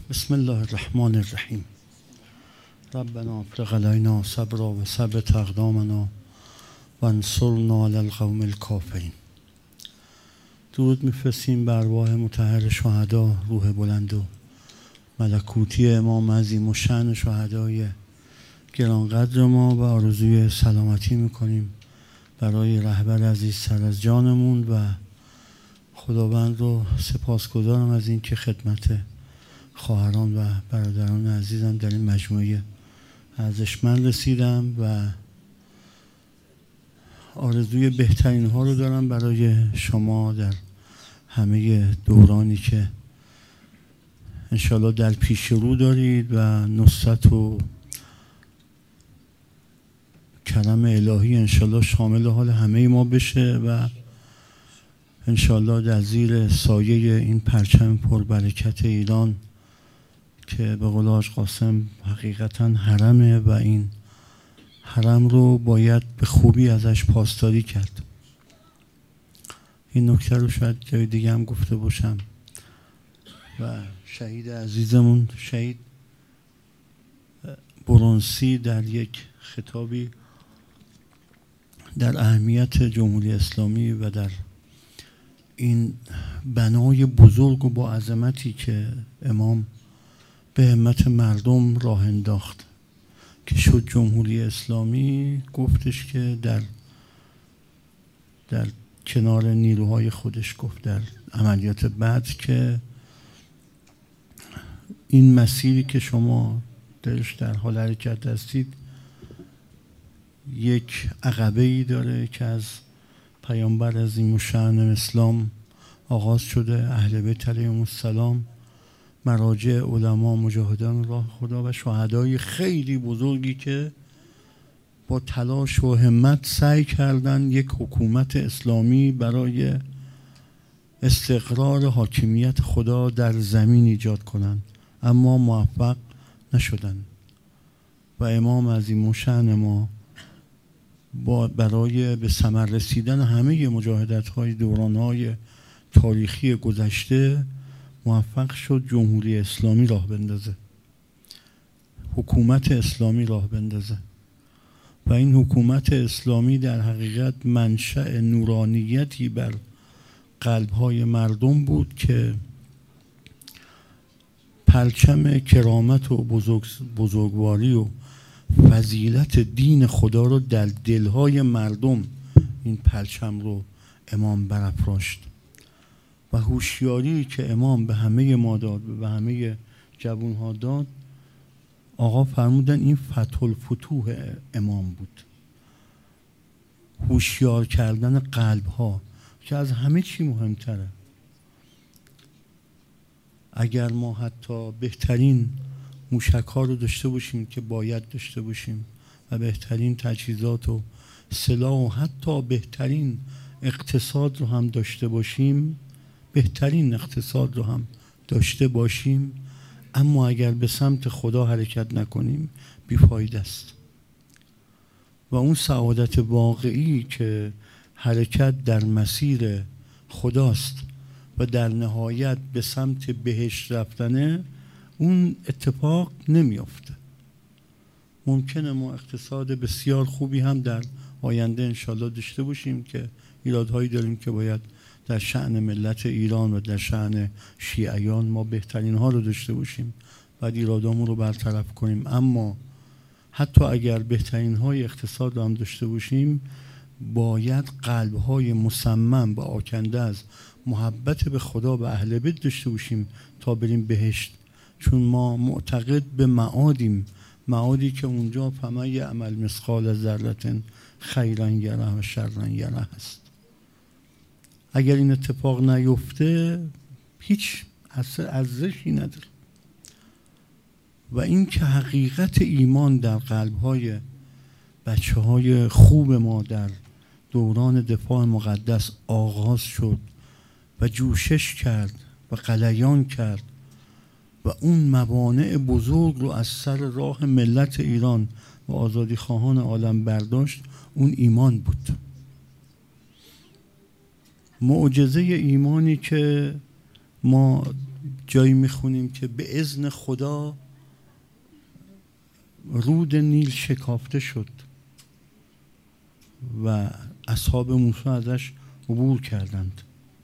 بسم الله الرحمن الرحیم. ربنا افرغ علینا صبرا و ثبت اقدامنا و انصرنا علی القوم الکافرین. درود میفرستیم بر ارواح مطهر شهدا، روح بلند و ملکوتی امام عظیم و شأن شهدای گرانقدر ما، و آرزوی سلامتی میکنیم برای رهبر عزیز سر از جانمون و خداوند رو سپاسگزارم از این که خدمت خواهران و برادران عزیزم در این مجموعه ارزشمند رسیدم و آرزوی بهترین ها رو دارم برای شما در همه دورانی که انشالله در پیش رو دارید و نصرت و کرم الهی انشالله شامل حال همه ما بشه و انشالله در زیر سایه این پرچم پربرکت ایران که به قول حاج قاسم حقیقتا حرمه و این حرم رو باید به خوبی ازش پاسداری کرد. این نکته رو شاید جای دیگه هم گفته باشم. و شهید عزیزمون شهید برونسی در یک خطابی در اهمیت جمهوری اسلامی و در این بنای بزرگ و با عظمتی که امام به همت مردم راه انداخت که شد جمهوری اسلامی، گفتش که در کنار نیروهای خودش گفت در عملیات بعد که این مسیری که شما درش در حال حرکت هستید یک عقبه‌ای داره که از پیامبر عظیم الشأن اسلام آغاز شده، اهل بیت علیهم السلام، مراجع، علما، مجاهدان راه خدا و شهدای خیلی بزرگی که با تلاش و همت سعی کردن یک حکومت اسلامی برای استقرار حاکمیت خدا در زمین ایجاد کنند، اما موفق نشدن. و امام عظیم الشأن ما برای به ثمر رسیدن همه مجاهدت‌های دوران‌های تاریخی گذشته موفق شد جمهوری اسلامی راه بندازه، حکومت اسلامی راه بندازه. و این حکومت اسلامی در حقیقت منشأ نورانیتی بر قلب‌های مردم بود که پرچم کرامت و بزرگواری و فضیلت دین خدا رو در دلهای مردم این پرچم رو امام برافراشت. و هوشیاری که امام به همه ما داد و به همه جوانها داد، آقا فرمودن این فتح الفتوح امام بود، هوشیار کردن قلب ها که از همه چی مهمتره. اگر ما حتی بهترین موشک ها رو داشته باشیم که باید داشته باشیم و بهترین تجهیزات و سلاح و حتی بهترین اقتصاد رو هم داشته باشیم، اما اگر به سمت خدا حرکت نکنیم بیفایده است. و اون سعادت واقعی که حرکت در مسیر خداست و در نهایت به سمت بهشت رفتنه، اون اتفاق نمیافته. ممکنه ما اقتصاد بسیار خوبی هم در آینده انشالله داشته باشیم که ایرادهایی داریم که باید در شأن ملت ایران و در شأن شیعیان ما بهترین ها رو داشته باشیم و ایرادامون رو برطرف کنیم. اما حتی اگر بهترین های اقتصاد رو هم داشته باشیم، باید قلب های مصمم و آکنده از محبت به خدا و اهل بیت داشته باشیم تا بریم بهشت. چون ما معتقد به معادیم، معادی که اونجا فمن یعمل مثقال ذره خیرا یره و شرا یره هست. اگر این اتفاق نیفته هیچ ارزشی نداره. و این که حقیقت ایمان در قلب‌های بچه‌های خوب ما در دوران دفاع مقدس آغاز شد و جوشش کرد و غلیان کرد و اون موانع بزرگ رو از سر راه ملت ایران و آزادی خواهان عالم برداشت، اون ایمان بود. معجزه ایمانی که ما جایی میخونیم که به اذن خدا رود نیل شکافته شد و اصحاب موسی ازش عبور کردند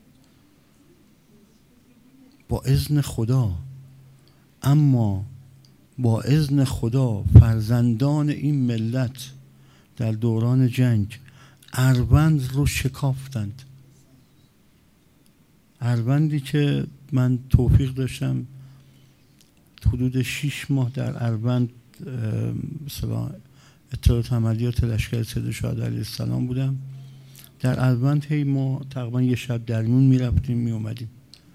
با اذن خدا. اما با اذن خدا فرزندان این ملت در دوران جنگ اروند رو شکافتند. اروندی که من توفیق داشتم حدود 6 ماه در اروند مثلا اطلاعات عملیات لشکر سید شهدا علیه السلام بودم. در اروند هی ما تقریبا یه شب درمیون میرفتیم میومدیم.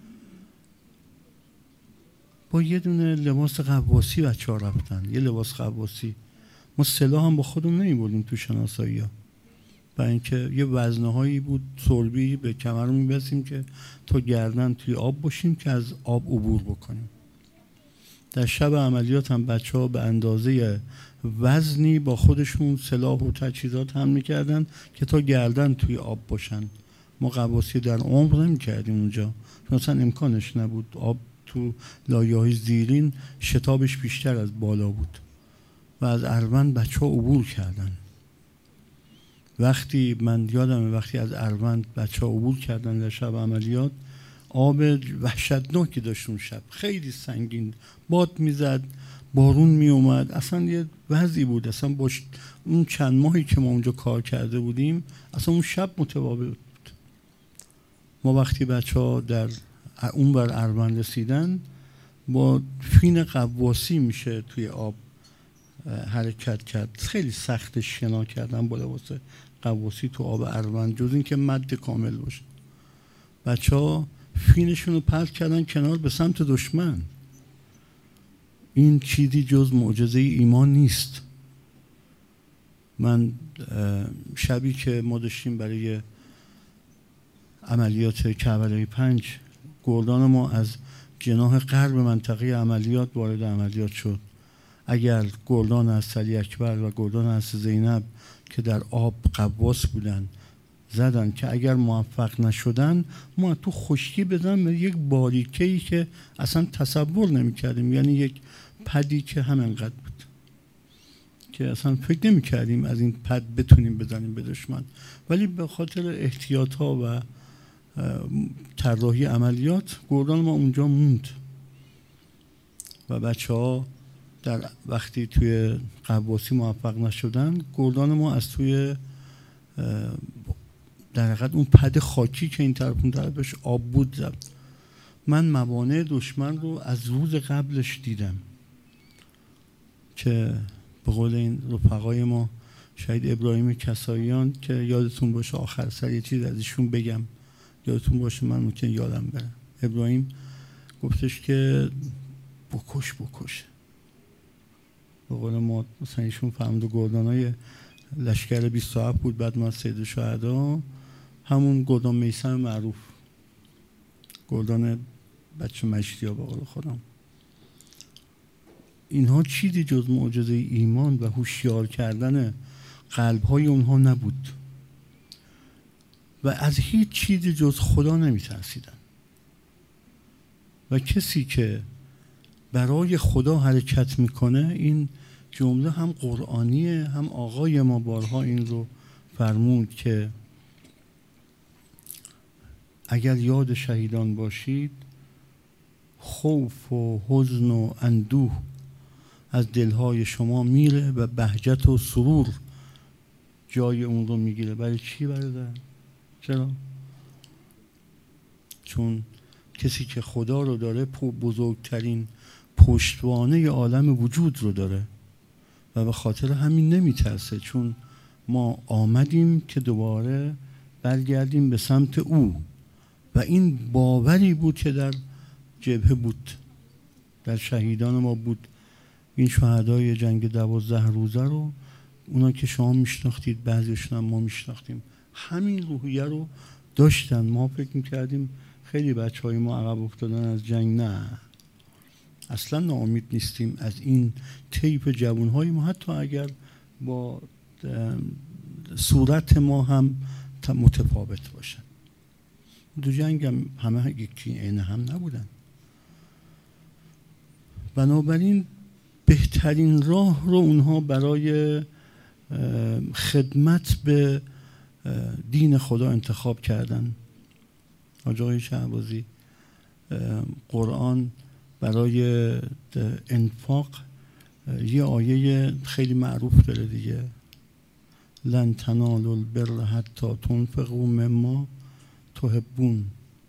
با یه دونه لباس قواسی بچه ها رفتن، یه لباس قواسی. ما سلاح هم با خودمون نمیبردیم تو شناسایی ها، برای اینکه یه وزنه هایی بود صلبی به کمر میبستیم که تا گردن توی آب باشیم که از آب عبور بکنیم. در شب عملیات هم بچه ها به اندازه وزنی با خودشون سلاح و تجهیزات هم میکردن که تا گردن توی آب باشن. ما قواسی در عمق نمیکردیم اونجا، چون اصلا امکانش نبود. آب تو لایه‌های زیرین شتابش بیشتر از بالا بود و از اروند بچه ها عبور کردن. وقتی من یادمه وقتی از اروند بچه ها عبور کردن در شب عملیات، آب وحشتناکی داشت اون شب، خیلی سنگین، باد میزد، بارون میومد، اصلا یه وضعی بود. اصلا با اون چند ماهی که ما اونجا کار کرده بودیم اصلا اون شب متفاوت بود. ما وقتی بچه ها در اون بر اروند رسیدن با فین قواسی میشه توی آب حرکت کرد. خیلی سخت شنا کردن با لباس قواسی تو آب اروند، جز این که مد کامل باشه. بچه ها فینشون رو پرت کردن کنار به سمت دشمن. این چیزی جز معجزه ایمان نیست. من شبی که ما داشتیم برای عملیات کربلای 5 گردان ما از جناح غرب منطقه عملیات وارد عملیات شد. اگر گردان از علی اکبر و گردان از زینب که در آب قواس بودن زدن که اگر موفق نشدن ما تو خشکی بزنن به یک باریکه‌ای که اصلا تصور نمی‌کردیم، یعنی یک پدی که همینقدر بود که اصلا فکر نمی‌کردیم از این پد بتونیم بزنیم به دشمن، ولی به خاطر احتیاط‌ها و طراحی عملیات گردان ما اونجا موند و بچه‌ها در وقتی توی قواسی موفق نشدن گردان ما از توی در حقیقت اون پد خاکی که این طرف اون طرفش آب بود زد. من موانع دشمن رو از روز قبلش دیدم که به قول این رفقای ما شهید ابراهیم کساییان که یادتون باشه آخر سر یه چیز از ایشون بگم، یادتون باشه من ممکن یادم بره. ابراهیم گفتش که بکش به قول ما مثلا ایشون فهمد گردانای لشکر 27 بود بعد ما سید شهدا، همون گردان میثم معروف، گردان بچه مشتی ها به قول خودم. اینها چیزی جز معجزه ایمان و هوشیار کردن قلب‌های اونها نبود و از هیچ چیزی جز خدا نمی‌ترسیدن. و کسی که برای خدا حرکت میکنه، این جمله هم قرآنیه، هم آقای ما بارها این رو فرمود که اگر یاد شهیدان باشید خوف و حزن و اندوه از دلهای شما میره و بهجت و سرور جای اون رو میگیره. برای چی برادر؟ چرا؟ چون کسی که خدا رو داره بزرگترین پشتوانه عالم وجود رو داره و به خاطر همین نمیترسه، چون ما آمدیم که دوباره برگردیم به سمت او. و این باوری بود که در جبهه بود، در شهیدان ما بود. این شهدای جنگ 12 روزه رو اونا که شما میشناختید، بعضیشون هم ما میشناختیم، همین روحیه رو داشتن. ما فکر میکردیم خیلی بچهای ما عقب افتادن از جنگ. نه، اصلا ناامید نیستیم از این طیف جوانهای ما، حتی اگر با صورت ما هم متفاوت باشن. دو جنگ هم همه یکی عین هم نبودن. بنابراین بهترین راه رو اونها برای خدمت به دین خدا انتخاب کردن. حاج آقای شهبازی قرآن برای انفاق یه آیه خیلی معروف داره دیگه، لن تنالوا البر حتی تنفقوا مما تحبون.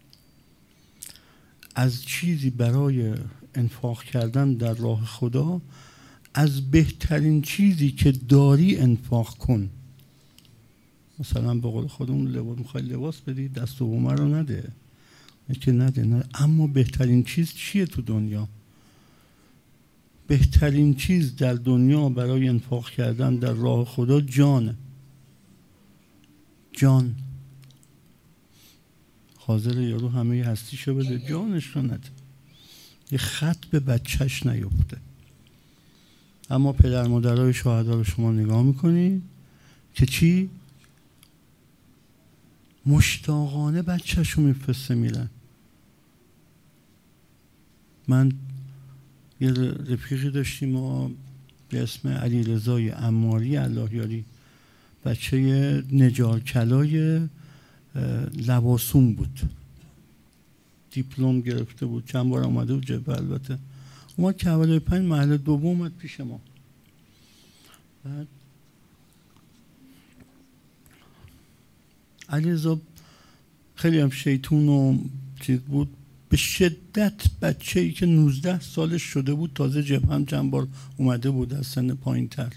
از چیزی برای انفاق کردن در راه خدا، از بهترین چیزی که داری انفاق کن. مثلا به قول خودمون لباس میخوای لباس بدی، دست دومه رو نده، که نده. اما بهترین چیز چیه تو دنیا؟ بهترین چیز در دنیا برای انفاق کردن در راه خدا جانه. جان. حاضر یارو همه هستیشو بده، جانش رو نده، یه خط به بچهش نیفته. اما پدر مادرای شهدا رو شما نگاه میکنی که چی؟ مشتاقانه بچه‌شو میفرسته میرن. من یه رفیقی داشتیم ما به اسم علیرضای عماری الله یاری، بچه نجارکلای لواسون بود، دیپلم گرفته بود، چند بار آمده بود جبهه. البته اومد کهولای 5 محله دوم اومد پیش ما. بعد علیرضا خیلی هم شیطون و چیز بود، به شدت بچه‌ای که 19 سالش شده بود، تازه جبهه هم چند بار اومده بود از سن پایین‌تر،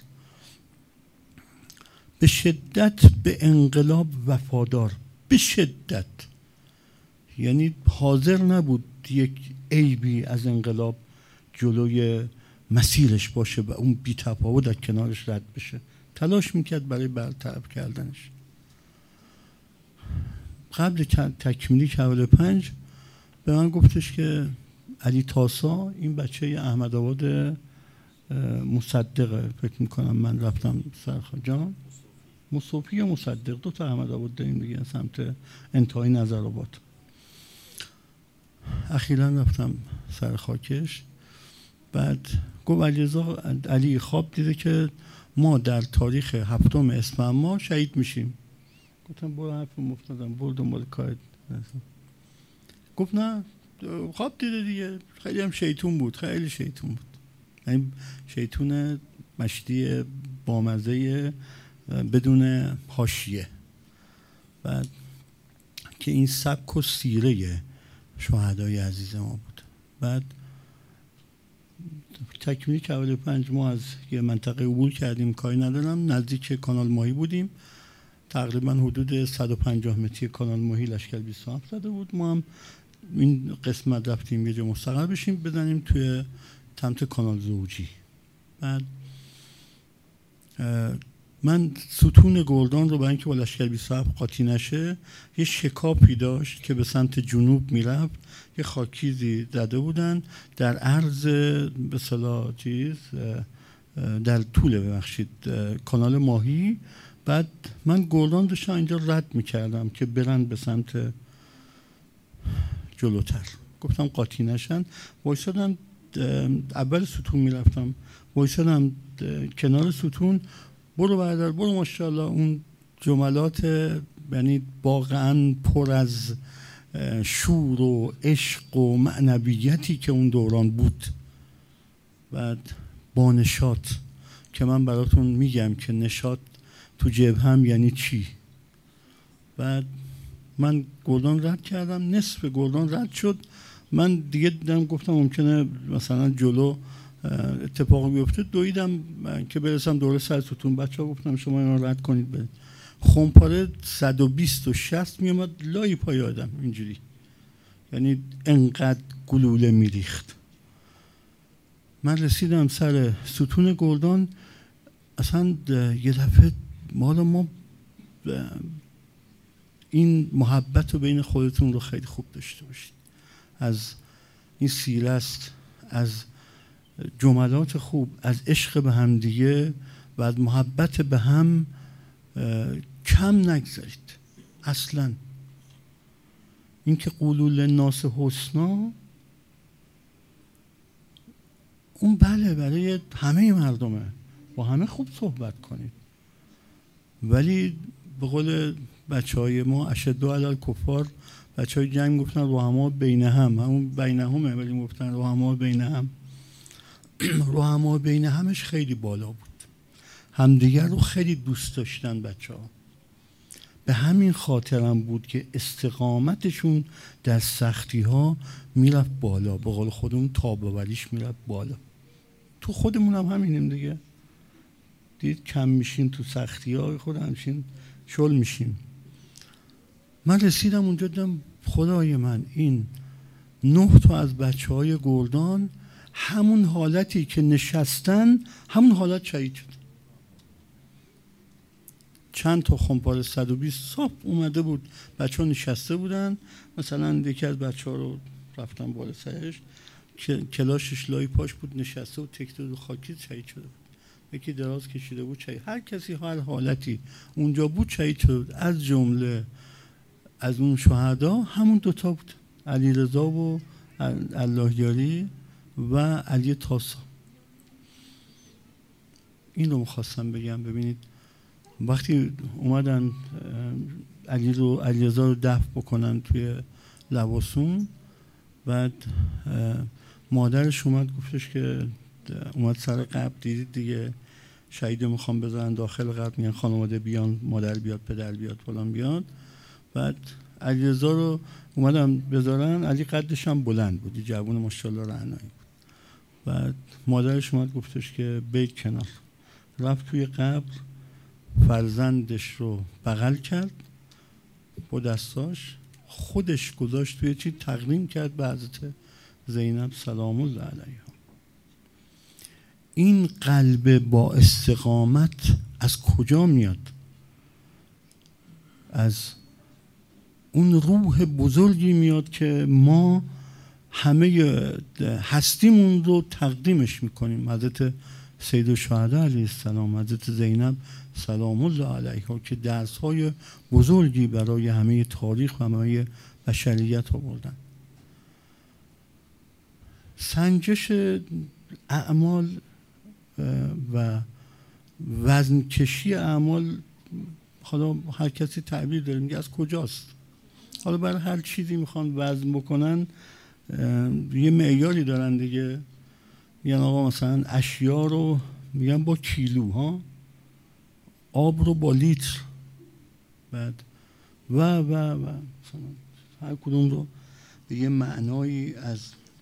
به شدت به انقلاب وفادار، به شدت. یعنی حاضر نبود یک عیبی از انقلاب جلوی مسیرش باشه و اون بی تفاوت در کنارش رد بشه. تلاش میکرد برای برطرف کردنش. قبل تکمیلی کهول 5 به من گفتش که علی تاسا، این بچه احمد آباد مصدقه فکر میکنم، من رفتم سرخجان مصوفی یا مصدق، 2 تا احمد آباد داریم دیگه سمت انتهای نظرآباد. اخیراً رفتم سر خاکش. بعد گفت علی خواب دیده که ما در تاریخ 7 اسفند ماه شهید میشیم. گفتم برو حرف مفتادم، برو دنبال کارت. گفت نه خواب دیده دیگه. خیلی هم شیطون بود، خیلی شیطون بود، یعنی شیطون مشتی بامزه بدون حاشیه. بعد که این سبک و سیره شهدای عزیز ما بود. بعد تکمیلی کهول 5 ما از یه منطقه عبور کردیم، کاری ندارم، نزدیک کانال ماهی بودیم، تقریبا حدود 150 متری کانال ماهی لشکر 27 زده بود. ما هم این قسمت رفتیم یه جا مستقر بشیم، بزنیم توی سمت کانال زوجی. بعد من ستون گلدان رو برای اینکه با لشکر 27 قاطی نشه، یه شکافی داشت که به سمت جنوب میرفت، یه خاکیزی زده بودن در عرض به اصطلاح چیز در طول ببخشید کانال ماهی. بعد من گلدان داشتم اینجا رد میکردم که برن به سمت جلوتر. گفتم قاطی نشن. وایسادم اول ستون میرفتم، وایسادم کنار ستون، برو برادر برو ماشاءالله. اون جملات یعنی واقعا پر از شور و عشق و معنویتی که اون دوران بود. بعد با نشاط که من براتون میگم که نشاط تو جبهه‌ام یعنی چی. بعد من گلدان رد کردم، نصف گلدان رد شد، من دیگه دیدم گفتم ممکنه مثلا جلو اتفاقی بیفته، دویدم که برسم دوره سر ستون. بچه‌ها گفتم شما اینو رد کنید برید. خمپاره 120 و 60 میومد لای پای آدم اینجوری، یعنی انقدر گلوله میریخت. من رسیدم سر ستون گلدان، اصلا یه دفعه مالا ما این محبت رو بین خودتون رو خیلی خوب داشته باشید. از این سیره است، از جملات خوب، از عشق به هم دیگه و از محبت به هم کم نگذارید. اصلا این که قولوا للناس حسنا، اون بله برای همه مردمه، با همه خوب صحبت کنید، ولی به قول بچه های ما اشدوا علی الکفار، بچه های جنگ گفتن رحما بین هم، همون بین همه، ولی گفتن رحما بین هم. رحما بین همش خیلی بالا بود، همدیگر رو خیلی دوست داشتن بچه ها. به همین خاطرم بود که استقامتشون در سختی ها میرفت بالا، به قول خودمون تاباوریش میرفت بالا. تو خودمون هم همینیم دیگه، دید کم میشیم تو سختی ها، خود همشین شل میشیم. من رسیدم اونجا دیدم خدای من این 9 تا از بچه های گردان همون حالتی که نشستن همون حالت شهید شد. چند تا خمپاره 120 صاحب اومده بود، بچه ها نشسته بودن، مثلا یکی از بچه ها رو رفتن بالا سرش، کلاشش لای پاش بود نشسته و تکته رو خاکی شهید شده بود. یکی دراز کشیده بود شهید. هر کسی هر حالتی اونجا بود شهید شده بود. از جمله از اون شهدا همون 2 تا بود، علیرضا و اللهیاری و علی تاسا. این رو میخواستم بگم. ببینید وقتی اومدن علیرضا رو دفن بکنن توی لواسون، بعد مادرش اومد گفتش که اومد سر قبر، دیدید دیگه شهید میخوام بذارن داخل قبر، میگن خانواده بیان، مادر بیاد، پدر بیاد، فلان بیاد. بعد علیرضا رو اومدن بذارن، علی قدش هم بلند بود، جوون ماشاءالله رعنایی بود. بعد مادرش اومد گفتش که بیت کنار، رفت توی قبر، فرزندش رو بغل کرد با دستاش، خودش گذاشت توی چی، تقدیم کرد به حضرت زینب سلام الله علیها. این قلب با استقامت از کجا میاد؟ از اون روح بزرگی میاد که ما همه هستیمون رو تقدیمش میکنیم. حضرت سید الشهدا علیه السلام، حضرت زینب سلام الله علیها که درس‌های بزرگی برای همه تاریخ و همه بشریت آوردن. سنجش اعمال و وزن کشی اعمال، حالا هر کسی تعبیر داره، میگه از کجاست. حالا برای هر چیزی میخوان وزن بکنن یه معیاری دارن دیگه. میگن آقا مثلا اشیا رو میگن با کیلو ها، آب رو با لیتر، بعد و هر کدوم رو به یه معنایی از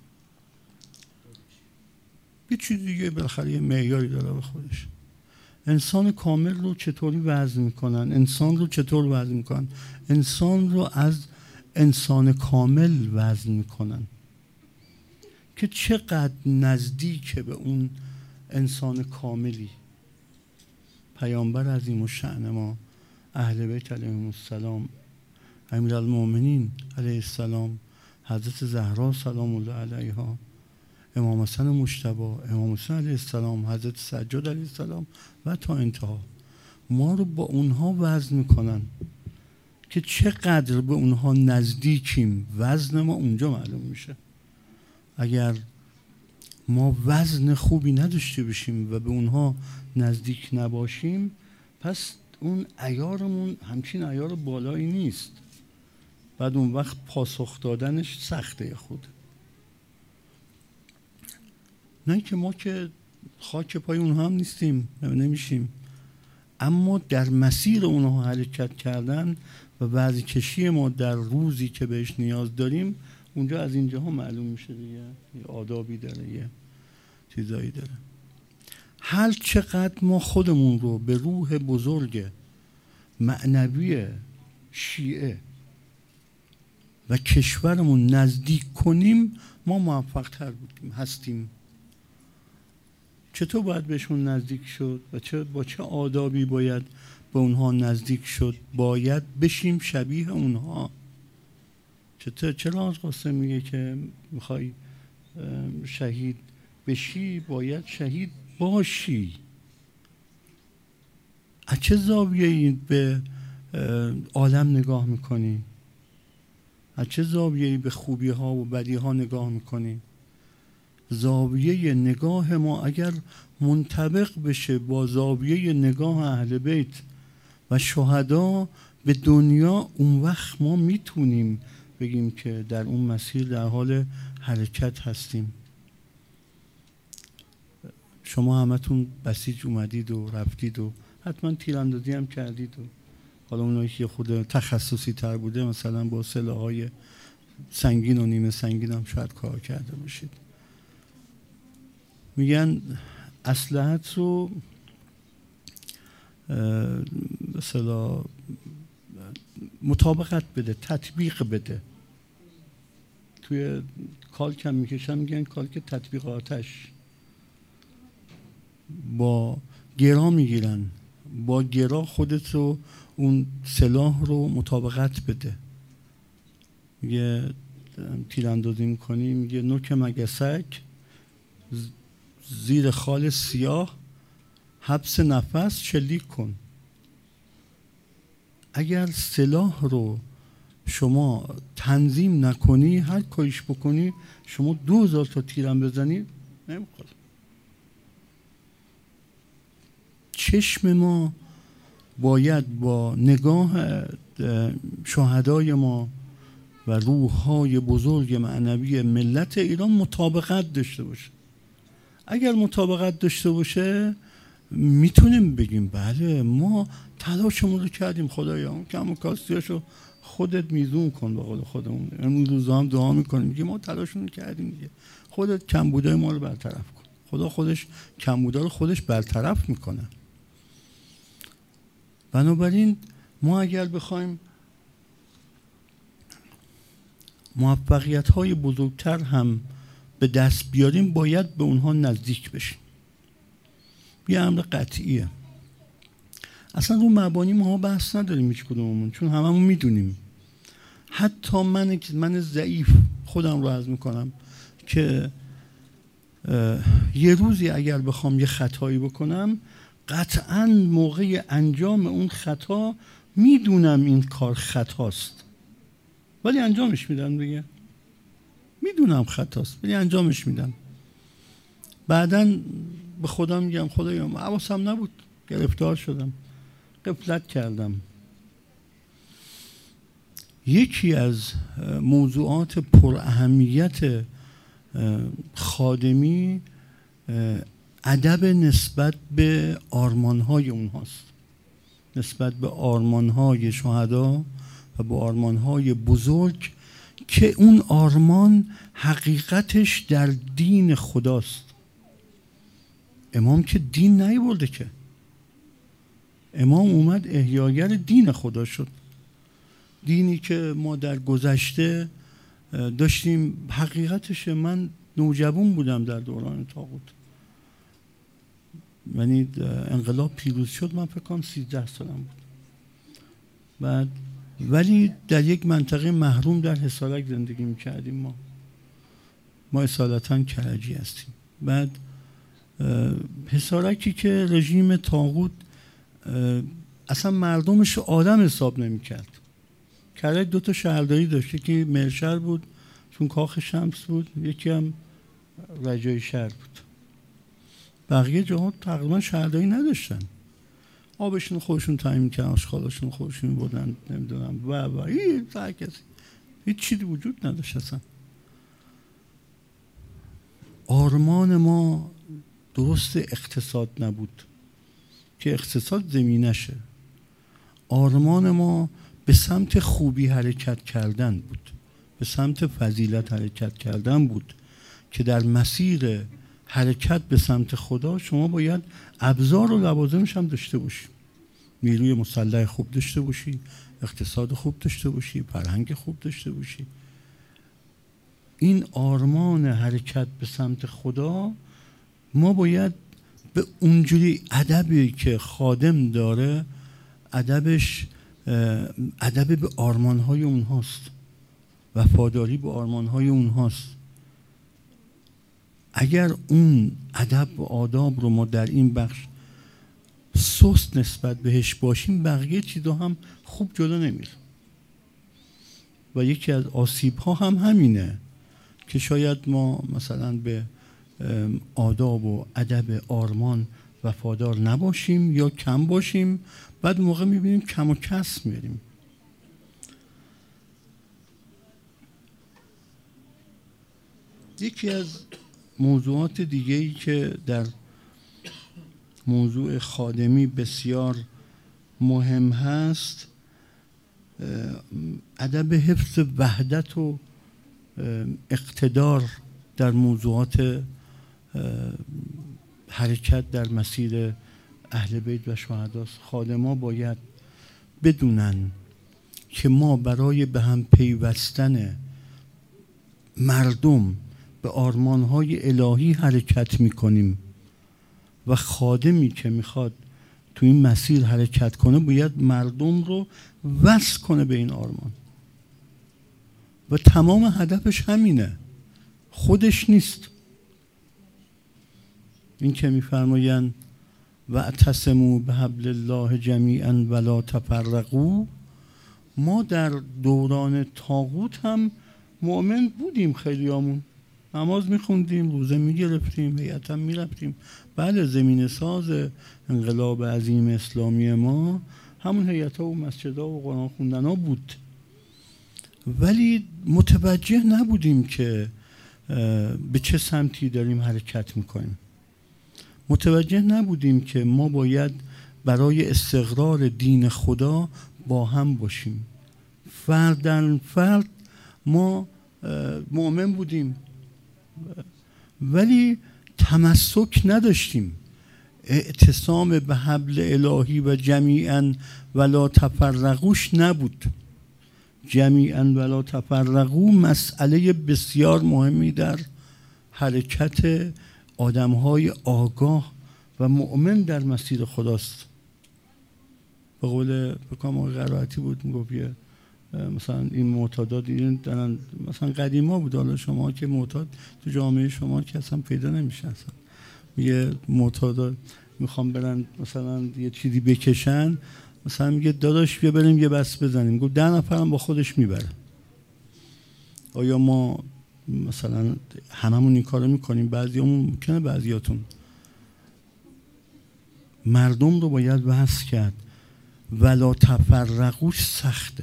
یه چیز دیگه بالاخره یه معیاری داره به خودش. انسان کامل رو چطوری وزن میکنن؟ انسان رو چطور وزن میکنن؟ انسان رو از انسان کامل وزن میکنن که چقدر نزدیک به اون انسان کاملی. پیامبر عظیم الشأن ما، اهل بیت علیهم السلام، امیرالمؤمنین علیه السلام، حضرت زهرا سلام الله علیها، امام حسن مجتبی، امام حسین علیه السلام، حضرت سجاد علیه السلام و تا انتها، ما رو با اونها وزن میکنن که چقدر به اونها نزدیکیم. وزن ما اونجا معلوم میشه. اگر ما وزن خوبی نداشته باشیم و به اونها نزدیک نباشیم، پس اون عیارمون همچین عیار بالایی نیست. بعد اون وقت پاسخ دادنش سخته خود. نه که ما که خاک پای اونها هم نیستیم، نمیشیم، اما در مسیر اونها حرکت کردن و وزن کشی ما در روزی که بهش نیاز داریم، اونجا از اینجاها معلوم میشه دیگه. یه آدابی داره، یه چیزایی داره. هر چقدر ما خودمون رو به روح بزرگ معنوی شیعه و کشورمون نزدیک کنیم، ما موفق تر بودیم، هستیم. چطور باید بهشون نزدیک شد و با چه آدابی باید به اونها نزدیک شد؟ باید بشیم شبیه اونها. چرا آج قاسم میگه که میخوای شهید بشی باید شهید باشی؟ از چه زاویه‌ای به عالم نگاه میکنی؟ از چه زاویه‌ای به خوبی ها و بدی ها نگاه میکنی؟ زاویه نگاه ما اگر منطبق بشه با زاویه نگاه اهل بیت و شهدا به دنیا، اون وقت ما میتونیم بگیم که در اون مسیر در حال حرکت هستیم. شما همتون بسیج اومدید و رفتید و حتما تیراندازی هم کردید و حالا اونایی که خود تخصصی تر بوده مثلا با سلاح‌های سنگین و نیمه سنگین هم شاید کار کرده باشید. میگن اصلحت رو مثلا مطابقت بده، تطبیق بده. توی کالک هم میکشن میگن کالک تطبیق آتش. با گرا میگیرن، با گرا خودت رو اون سلاح رو مطابقت بده. میگه تیراندازی میکنی، میگه نوک مگسک زیر خال سیاه، حبس نفس شلیک کن. اگر سلاح رو شما تنظیم نکنی، هر کاریش بکنی، شما 2000 تا تیرم بزنی نمیخواد. چشم ما باید با نگاه شهدای ما و روح‌های بزرگ معنوی ملت ایران مطابقت داشته باشه. اگر مطابقت داشته باشه میتونیم بگیم بله ما تلاشمون رو کردیم، خدایا اون کم و کاستیاشو خودت میزون کن. به قول خودمون امروز روزا هم دعا میکنیم، میگیم ما تلاشمون رو کردیم دیگه، خودت کمبودای ما رو برطرف کن. خدا خودش کمبودا رو خودش برطرف میکنه. بنابراین ما اگر بخوایم موفقیت‌های بزرگتر هم به دست بیاریم، باید به اونها نزدیک بشیم. یه امر قطعیه. اصلا رو مبانی ما بحث نداریم هیچ کدوممون، چون هممون میدونیم. حتی من ضعیف خودم رو عرض میکنم که یه روزی اگر بخوام یه خطایی بکنم، قطعاً موقع انجام اون خطا میدونم این کار خطاست ولی انجامش میدم دیگه. میدونم خطاست ولی انجامش میدم. بعداً به خودم میگم خدایا حواسم نبود، گرفتار شدم، غفلت کردم. یکی از موضوعات پر اهمیت خادمی ادب نسبت به آرمان‌های اونهاست، نسبت به آرمان‌های شهدا و به آرمان‌های بزرگ که اون آرمان حقیقتش در دین خداست. امام که دین نیاورده که، امام اومد احیاگر دین خدا شد. دینی که ما در گذشته داشتیم حقیقتش، من نوجوان بودم در دوران طاغوت، یعنی انقلاب پیروز شد من فکر کنم 13 سالم بود. بعد ولی در یک منطقه محروم در حصارک زندگی میکردیم. ما اصالتا کرجی هستیم. بعد حصارکی که رژیم طاغوت اصلا مردمش آدم حساب نمیکرد. کرج 2 تا شهرداری داشت، یکی مرشهر بود چون کاخ شمس بود، یکی هم رجای شهر بود. بقیه جاها تقریبا شهرداری نداشتن. آبشون خودشون تامین کردن، آشغالاشون خودشون بردن، نمیدونم و هر کسی هیچ چیزی وجود نداشت اصلا. آرمان ما درست اقتصاد نبود که اقتصاد زمینشه. آرمان ما به سمت خوبی حرکت کردن بود، به سمت فضیلت حرکت کردن بود که در مسیر حرکت به سمت خدا شما باید ابزار و لوازمش هم داشته باشی. نیروی مسلح خوب داشته باشی، اقتصاد خوب داشته باشی، فرهنگ خوب داشته باشی. این آرمان حرکت به سمت خدا ما باید به اونجوری ادبی که خادم داره، ادبش ادب به آرمان‌های اونهاست، وفاداری به آرمان‌های اونهاست. اگر اون ادب و آداب رو ما در این بخش سست نسبت بهش باشیم، بقیه چیزا هم خوب جلو نمیره. و یکی از آسیب‌ها هم همینه که شاید ما مثلا به آداب و ادب آرمان وفادار نباشیم یا کم باشیم، بعد موقع میبینیم کم و کس میاریم. یکی از موضوعات دیگه‌ای که در موضوع خادمی بسیار مهم هست، ادب حفظ وحدت و اقتدار در موضوعات حرکت در مسیر اهل بیت و شهداست. خادما باید بدونن که ما برای به هم پیوستن مردم به آرمانهای الهی حرکت میکنیم و خادمی که میخواد تو این مسیر حرکت کنه باید مردم رو وصل کنه به این آرمان و تمام هدفش همینه، خودش نیست. این که میفرمایند واعتصموا بحبل الله جمیعا ولا تفرقوا، ما در دوران طاغوت هم مؤمن بودیم، خیلیامون نماز میخوندیم، روزه میگرفتیم، هیئت هم میرفتیم. بله، زمین ساز انقلاب عظیم اسلامی ما همون هیئت ها و مسجد ها و قرآن خوندن ها بود، ولی متوجه نبودیم که به چه سمتی داریم حرکت میکنیم. متوجه نبودیم که ما باید برای استقرار دین خدا با هم باشیم. فرداً فرد ما مؤمن بودیم ولی تمسک نداشتیم. اعتصام به حبل الهی و جمیعاً ولا تفرقوش نبود. جمیعاً ولا تفرقو مسئله بسیار مهمی در حرکت آدم‌های آگاه و مؤمن در مسیر خداست. به قول بکنم آقای قرائتی بود میگفت مثلا این معتادات دارن، مثلا قدیما بود، حالا شما که معتاد تو جامعه شما که اصلا پیدا نمیشه، اصلا میگه معتادات میخوام برن مثلا یه چیزی بکشن، مثلا میگه داداش بیا بریم یه بس بزنیم، گفت 10 نفرم با خودش میبره. آیا ما مثلا هممون این کارو میکنیم؟ بعضیامون ممکنه، بعضیاتون. مردم رو باید وصل کرد، ولا تفرقوش سخته.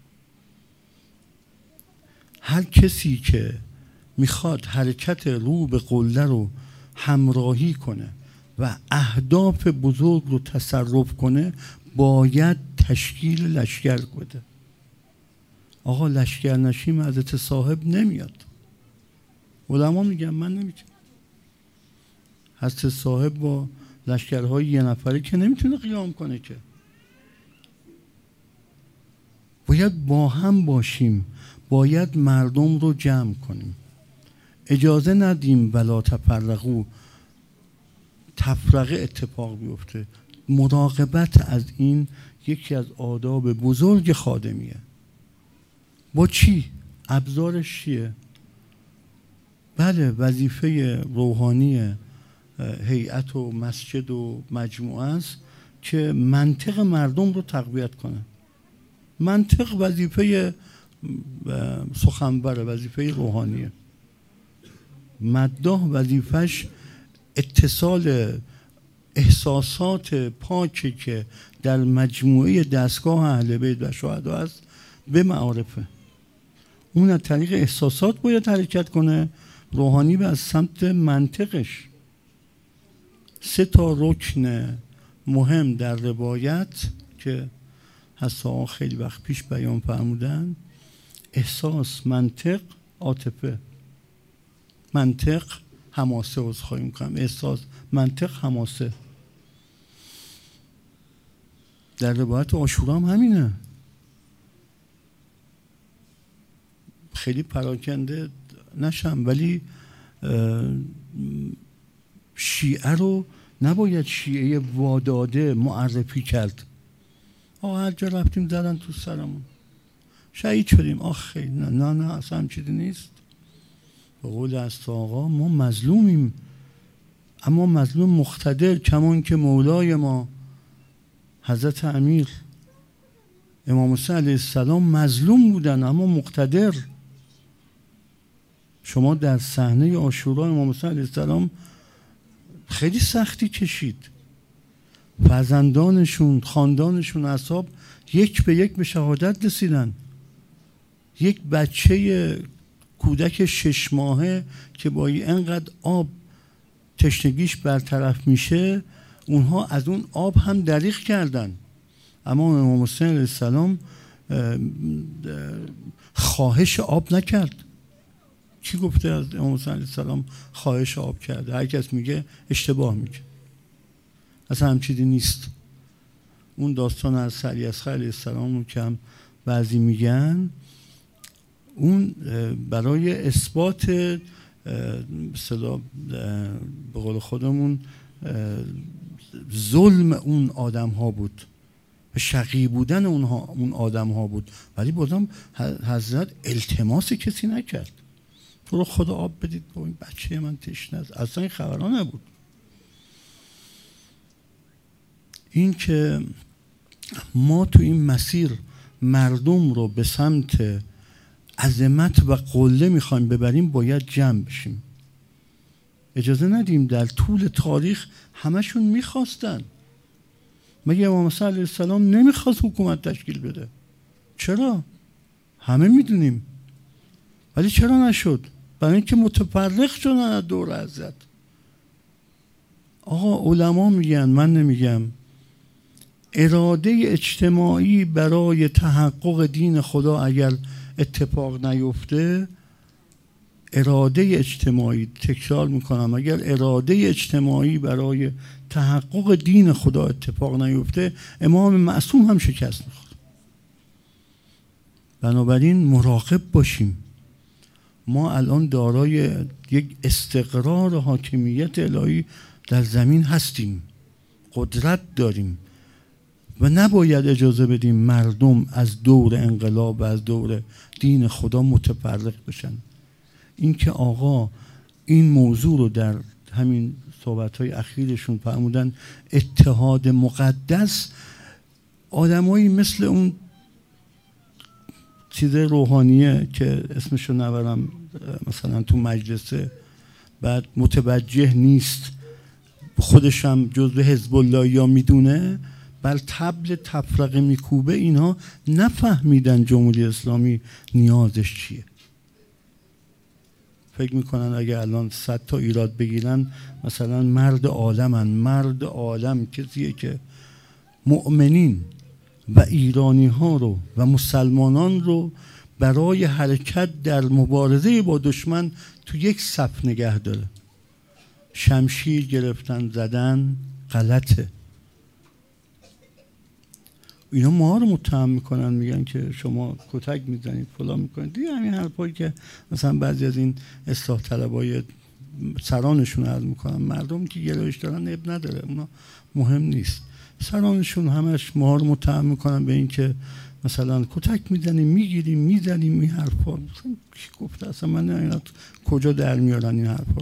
هر کسی که میخواد حرکت رو به قله رو همراهی کنه و اهداف بزرگ رو تصرف کنه باید تشکیل لشکر بده. آقا لشکر نشیم حضرت صاحب نمیاد. علما میگن من نمیتونم. حضرت صاحب با لشکرهای 1 نفره که نمیتونه قیام کنه، که باید با هم باشیم، باید مردم رو جمع کنیم، اجازه ندیم ولا تفرقو تفرقه اتفاق بیفته. مراقبت از این یکی از آداب بزرگ خادمیه. با چی؟ ابزارش چیه؟ بله، وظیفه روحانی هیئت و مسجد و مجموعه است که منطق مردم رو تقویت کنه. منطق وظیفه سخنوره، وظیفه روحانیه. مداح وظیفش اتصال احساسات پاکی که در مجموعه دستگاه اهل بیت و شهدا است به معارفه. اون از طریق احساسات باید حرکت کنه، روحانی به از سمت منطقش. 3 رکن مهم در روایت که حسا خیلی وقت پیش بیان فرمودن: احساس، منطق، عاطفه. منطق، حماسه، عذرخواهی میکنم، احساس، منطق، حماسه. در روایت عاشورا هم همینه. خیلی پراکنده نشم، ولی شیعه رو نباید شیعه واداده معرفی کرد. هر جا رفتیم زدن تو سرمون، شهید شدیم. آخه نه اصلا هم چیزی نیست. به قول است آقا ما مظلومیم، اما مظلوم مقتدر، کمان که مولای ما حضرت امیر امام حسین علیه السلام مظلوم بودن اما مقتدر. شما در صحنه عاشورا امام حسین علیه السلام خیلی سختی کشید. فرزندانشون، خاندانشون، اصحاب یک به یک به شهادت رسیدن. یک بچه کودک 6 ماهه که با اینقدر آب تشنگیش برطرف میشه، اونها از اون آب هم دریغ کردن. اما امام حسین علیه السلام خواهش آب نکرد. کی گفته از امام حسین علیه السلام خواهش آب کرده؟ هر کس میگه اشتباه میگه. اصلا هم چیزی نیست. اون داستان از سری اصغر علیه السلام رو که هم بعضی میگن، اون برای اثبات به قول خودمون ظلم اون آدم ها بود، شقی بودن اون آدم ها بود، ولی بازم حضرت التماس کسی نکرد. تو رو خدا آب بدید با این بچه من تشنه است. اصلا این خبرها نبود. این که ما تو این مسیر مردم رو به سمت عظمت و قله میخوایم ببریم، باید جمع بشیم. اجازه ندیم. در طول تاریخ همشون میخواستن. مگه امام حسین علیه السلام نمیخواست حکومت تشکیل بده؟ چرا؟ همه میدونیم. ولی چرا نشد؟ برای اینکه متفرق شدن از دور حضرت. آقا علما میگن، من نمیگم، اراده اجتماعی برای تحقق دین خدا اگر اتفاق نیفته، اراده اجتماعی، تکرار میکنم، اگر اراده اجتماعی برای تحقق دین خدا اتفاق نیفته، امام معصوم هم شکست میخوره. بنابراین مراقب باشیم. ما الان دارای یک استقرار حاکمیت الهی در زمین هستیم، قدرت داریم و نباید اجازه بدیم مردم از دور انقلاب و از دور دین خدا متفرق بشن. این که آقا این موضوع رو در همین صحبت‌های اخیرشون فرمودن اتحاد مقدس، آدمایی مثل اون چیز روحانیه که اسمشو نبرم، مثلا تو مجلسه، بعد متوجه نیست، خودشم جزو حزب الله یا میدونه، بل طبل تفرقه میکوبه. اینها نفهمیدن جمهوری اسلامی نیازش چیه. فکر میکنن اگه الان 100 تا ایراد بگیرن مثلا مرد عالمن. مرد عالم کسیه که مؤمنین و ایرانی ها رو و مسلمانان رو برای حرکت در مبارزه با دشمن تو یک صف نگه داره. شمشیر گرفتن زدن غلطه. اینا ما رو متهم میکنن، میگن که شما کتک میزنید، فلان میکنید، دیگه همین حرفایی که مثلا بعضی از این اصلاح طلبای سرانشون عرض میکنن. مردم که گرایش دارن اب نداره، اونا مهم نیست. سرانشون همش ما رو متهم میکنن به این که مثلا کتک میزنیم، میگیریم، میزنیم. این حرفا مثلا کی گفته؟ اصلا من نمیدونم کجا در میارن این حرفا.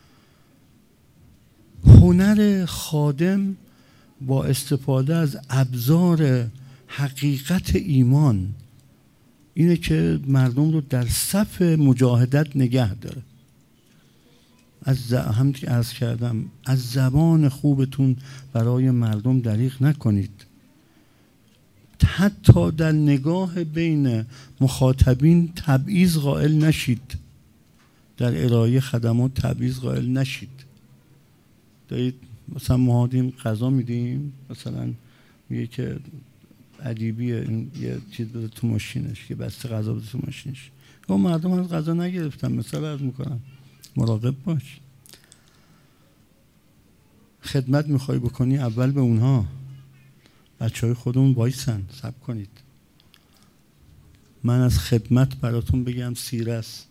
هنر خادم با استفاده از ابزار حقیقت ایمان اینه که مردم رو در صف مجاهدت نگه داره. همون که عرض کردم، از زبان خوبتون برای مردم دریغ نکنید. حتی در نگاه بین مخاطبین تبعیض قائل نشید. در ارائه خدمات تبعیض قائل نشید. دارید مثلا ما دیم غذا میدیم، مثلا میگه که ادیبیه یه چیز بده تو ماشینش، یه بسته غذا بده تو ماشینش. اون مردم از غذا نگرفتن. مثلا عرض میکنم مراقب باش. خدمت میخوای بکنی، اول به اونها، بچهای خودمون وایسن، صبر کنید. من از خدمت براتون بگم سیره است.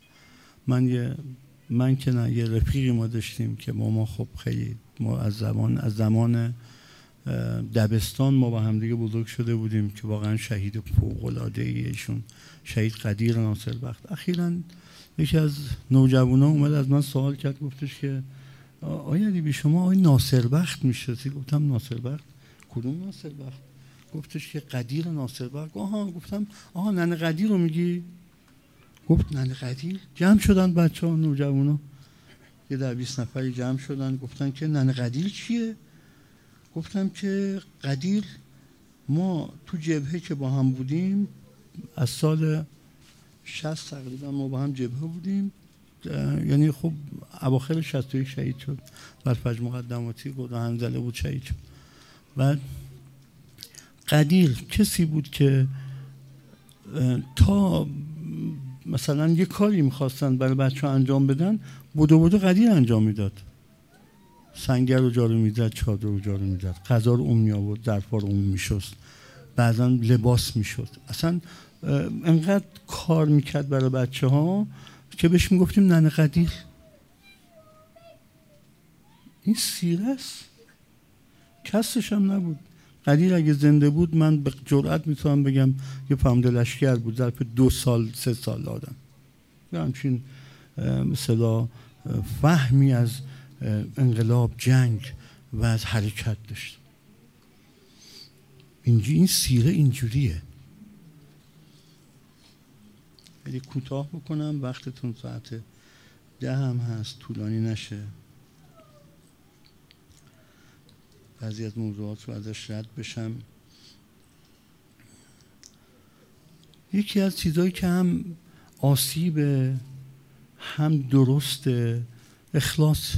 من که نه، یه رفیقی ما داشتیم که ما خب خیلی ما از زمان دبستان ما با همدیگه بزرگ شده بودیم که واقعا شهید فوق‌العاده‌ای ایشون، شهید قدیر ناصربخت. اخیراً یکی از نوجوانا اومد از من سوال کرد، گفتش که آیا ادیبی شما آقای ناصربخت میشناسی؟ گفتم ناصربخت؟ کدوم ناصربخت؟ گفتش که قدیر ناصربخت. آها. گفتم آها ننه قدیر رو میگی؟ گفت ننه قدیر. جمع شدن بچه ها نوجوانا، یه 10-20 نفری جمع شدن، گفتن که ننه قدیر چیه؟ گفتم که قدیر ما تو جبهه که با هم بودیم از سال 60 تقریبا ما با هم جبهه بودیم، یعنی خب اواخر 61 شهید شد، بر فجر مقدماتی گدا حنظله بود شهید شد. بعد قدیر کسی بود که تا مثلا یه کاری میخواستن برای بچه ها انجام بدن، بودو قدیر انجام میداد. سنگر رو جارو میزد، چادر رو جارو میزد، غذا رو اون می آورد، ظرفا رو اون میشست، بعضا لباس میشد. اصلا انقدر کار میکرد برای بچه ها که بهش میگفتیم ننه قدیر. این سیره است، کسش هم نبود. قدیر اگه زنده بود من به جرئت میتونم بگم یه پرونده لشکر بود، ظرف 2 سال 3 سال آدم یا همچین مثلا فهمی از انقلاب، جنگ و از حرکت داشت. این سیره اینجوریه. ولی کوتاه بکنم، وقتتون ساعت 10 هم هست، طولانی نشه، بعضی از موضوعات رو ازش رد بشم. یکی از چیزایی که هم آسیبه هم درسته، اخلاص.